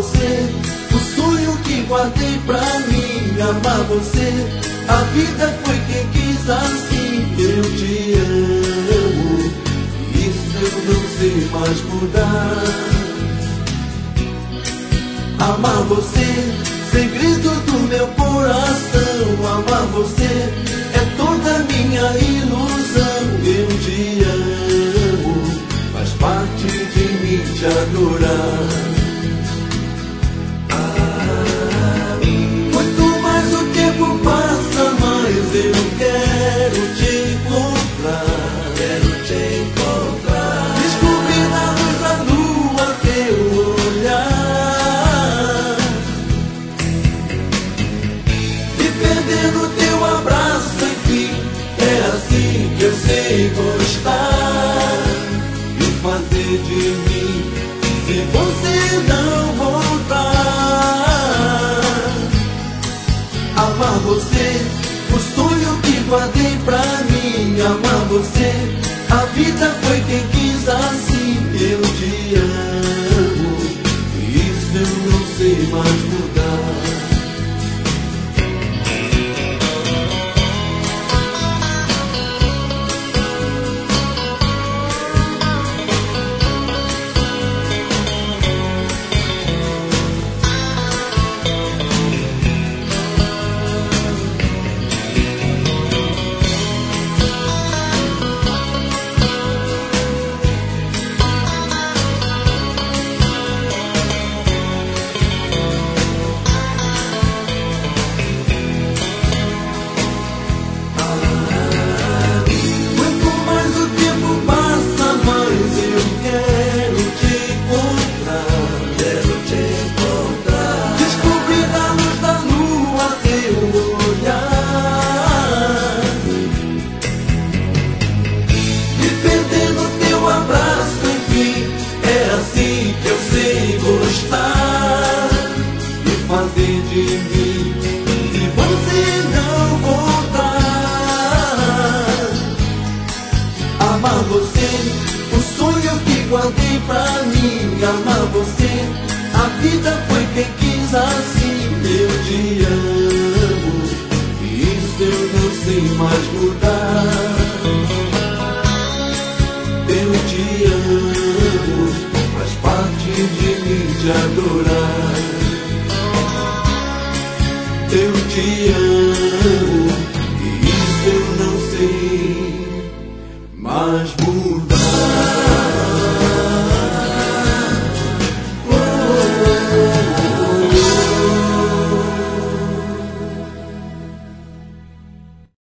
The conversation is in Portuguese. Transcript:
você, o sonho que guardei pra mim. Amar você, a vida foi quem quis assim. Eu te amo, isso eu não sei mais mudar. Amar você, segredo do meu coração. Amar você é toda minha ilusão. Eu te amo, faz parte de mim te adorar. Quanto mais o tempo passa, mais eu quero te encontrar. Quero te encontrar. Descobrir na luz da lua teu olhar. Me perder no teu abraço, enfim. É assim que eu sei gostar. E fazer de mim, se você não voltar. Amar você, o sonho que guardei pra mim. Amar você, a vida foi quem quis assim. Eu te amo, isso eu não sei mais mudar. Fazer de mim, se você não voltar. Amar você, o sonho que guardei pra mim. Amar você, a vida foi quem quis assim. Eu te amo, isso eu não sei mais mudar. Eu te amo, faz parte de mim te adorar.